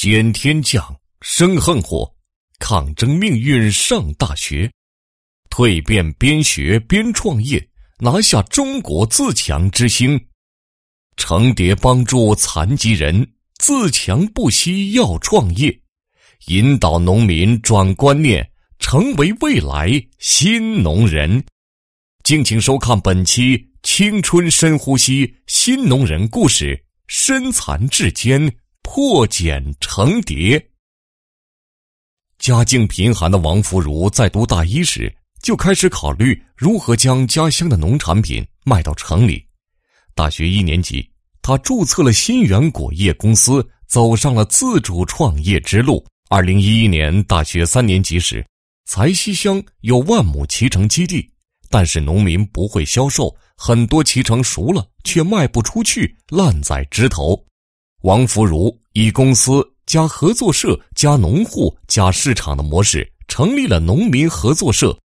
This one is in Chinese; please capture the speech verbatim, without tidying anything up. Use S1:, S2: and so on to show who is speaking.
S1: 先天将，生横祸，抗争命运上大学，蜕变边学边创业，拿下中国自强之星。程蝶帮助残疾人自强不息要创业，引导农民转观念，成为未来新农人。敬请收看本期青春深呼吸新农人故事，身残志坚，破茧成蝶。家境贫寒的王福如在读大一时就开始考虑如何将家乡的农产品卖到城里。大学一年级，他注册了新源果业公司，走上了自主创业之路。二零一一年大学三年级时，才溪乡有万亩脐橙基地，但是农民不会销售，很多脐橙熟了却卖不出去，烂在枝头。王福如以公司加合作社加农户加市场的模式成立了农民合作社，